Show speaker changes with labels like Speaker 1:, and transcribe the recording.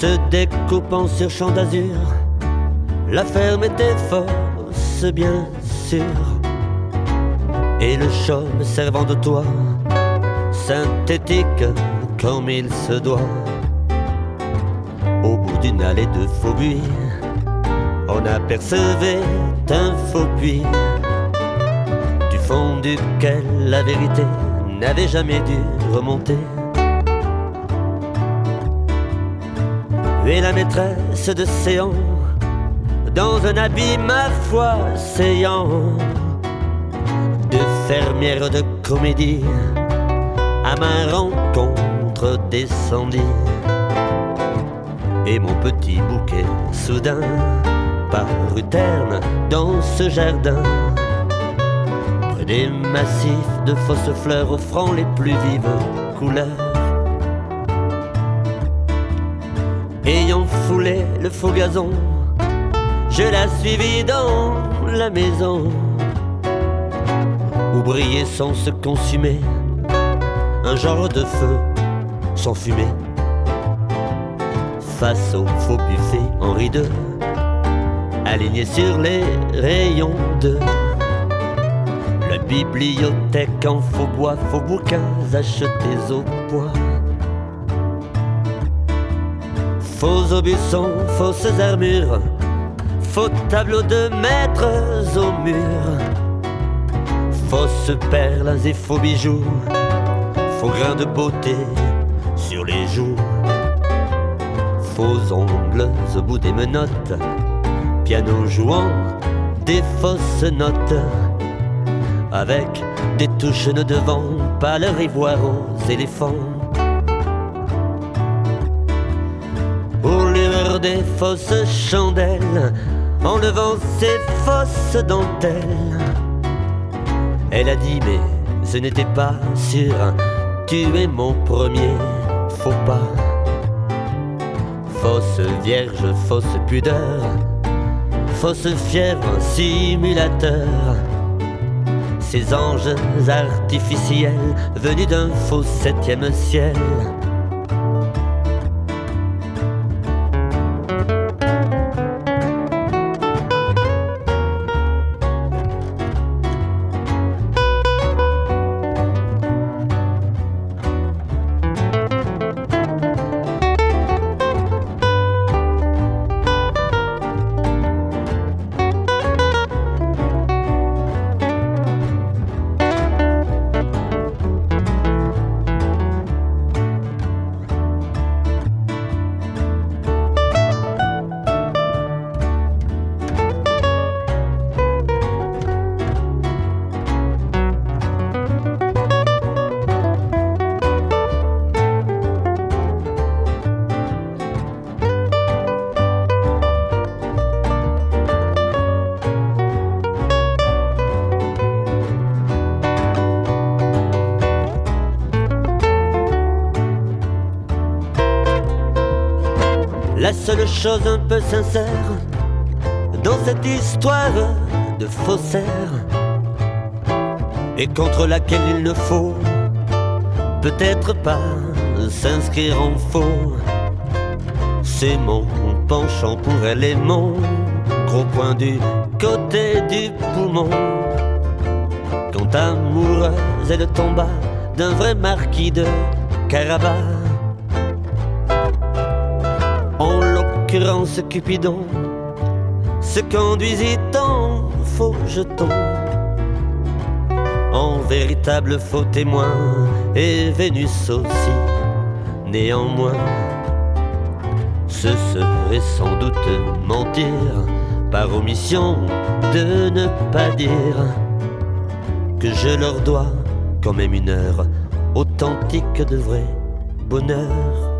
Speaker 1: se découpant sur champ d'azur. La ferme était fausse, bien sûr, et le chaume servant de toit, synthétique comme il se doit. Au bout d'une allée de faux buis, on apercevait un faux puits, du fond duquel la vérité n'avait jamais dû remonter. Et la maîtresse de séant, dans un habit ma foi séant, de fermière de comédie, à ma rencontre descendit. Et mon petit bouquet soudain parut terne dans ce jardin, près des massifs de fausses fleurs offrant les plus vives couleurs. Ayant foulé le faux gazon, je la suivis dans la maison, où brillait sans se consumer un genre de feu sans fumée. Face au faux buffet Henri II, aligné sur les rayons de la bibliothèque en faux bois, faux bouquins achetés au bois. Faux aubusons, fausses armures, faux tableaux de maîtres au mur, fausses perles et faux bijoux, faux grains de beauté sur les joues, faux ongles au bout des menottes, piano jouant des fausses notes, avec des touches de devant, pâleur ivoire aux éléphants. Aux lueurs des fausses chandelles, enlevant ses fausses dentelles, elle a dit mais ce n'était pas sûr, tu es mon premier faux pas. Fausse vierge, fausse pudeur, fausse fièvre, simulateur, ces anges artificiels venus d'un faux septième ciel. La seule chose un peu sincère dans cette histoire de faussaire, et contre laquelle il ne faut peut-être pas s'inscrire en faux, c'est mon penchant pour elle et mon gros point du côté du poumon. Quand amoureuse elle tomba d'un vrai marquis de Carabas, en l'occurrence Cupidon se conduisit en faux jeton, en véritable faux témoin, et Vénus aussi. Néanmoins, ce serait sans doute mentir par omission de ne pas dire que je leur dois quand même une heure authentique de vrai bonheur.